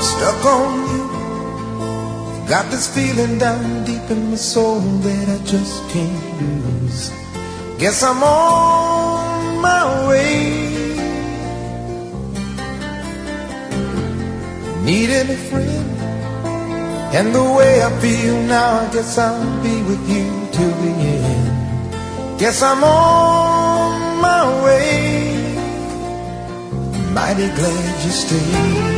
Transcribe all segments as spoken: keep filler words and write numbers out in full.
Stuck on you. Got this feeling down deep in my soul that I just can't lose. Guess I'm on my way. Needing a friend, and the way I feel now, I guess I'll be with you till the end. Guess I'm on my way. Mighty glad you stayed.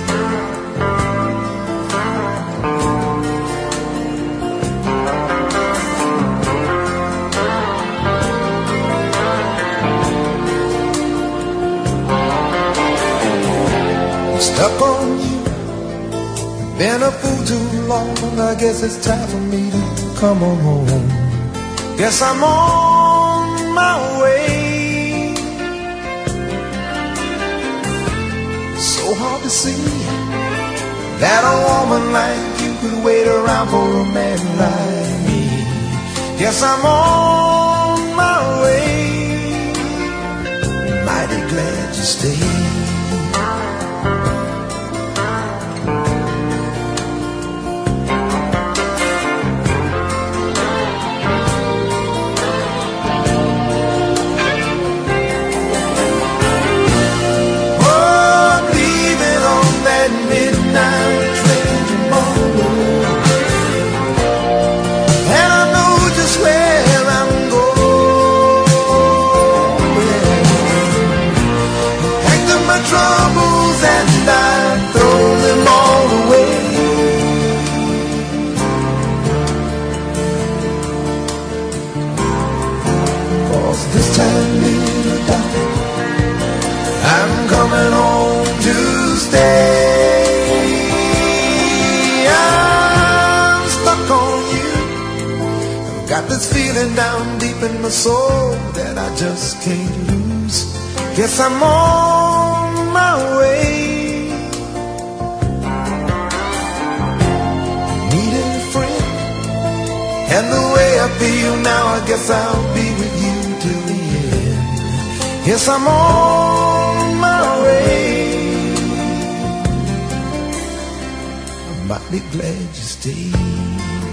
Stuck on you, been a fool too long. I guess it's time for me to come on home. Guess I'm on my way. So hard to see that a woman like you could wait around for a man like me. Guess I'm on my way. Mighty glad you stayed. Troubles and I throw them all away. Cause this time, little darling, I'm coming home to stay. I'm stuck on you. I've got this feeling down deep in my soul that I just can't lose. Guess I'm on my way. Needing a friend, and the way I feel now, I guess I'll be with you till the end. Yes, I'm on my way. I'm mighty glad you stayed.